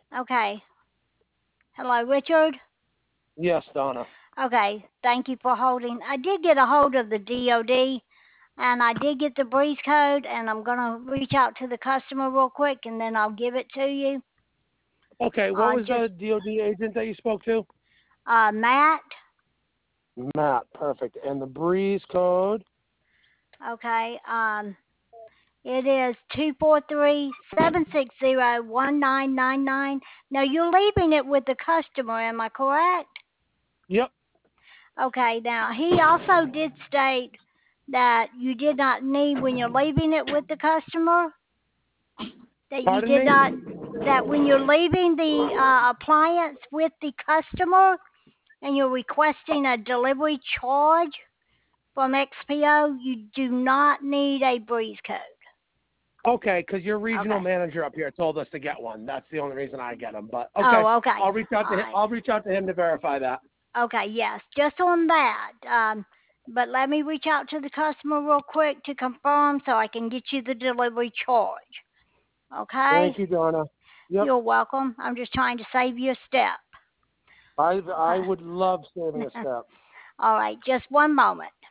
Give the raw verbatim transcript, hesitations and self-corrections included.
Okay. Hello, Richard. Yes, Donna. Okay. Thank you for holding. I did get a hold of the D O D, and I did get the breeze code, and I'm gonna reach out to the customer real quick, and then I'll give it to you. Okay, what Uh, was just the D O D agent that you spoke to? uh, Matt. Matt, perfect. And the breeze code? Okay. Um, it is two four three seven six zero one nine nine nine. Now you're leaving it with the customer, am I correct? Yep. Okay. Now he also did state that you did not need when you're leaving it with the customer that you Pardon did me? not that when you're leaving the uh, appliance with the customer and you're requesting a delivery charge from X P O, you do not need a breeze code. Okay, because your regional Okay. manager up here told us to get one. That's the only reason I get them. But okay, Oh, okay. I'll reach out All to him. right. I'll reach out to him to verify that. Okay, yes, just on that. Um, but let me reach out to the customer real quick to confirm so I can get you the delivery charge. Okay? Thank you, Donna. Yep. You're welcome. I'm just trying to save you a step. I I Okay. would love saving a step. All right, just one moment.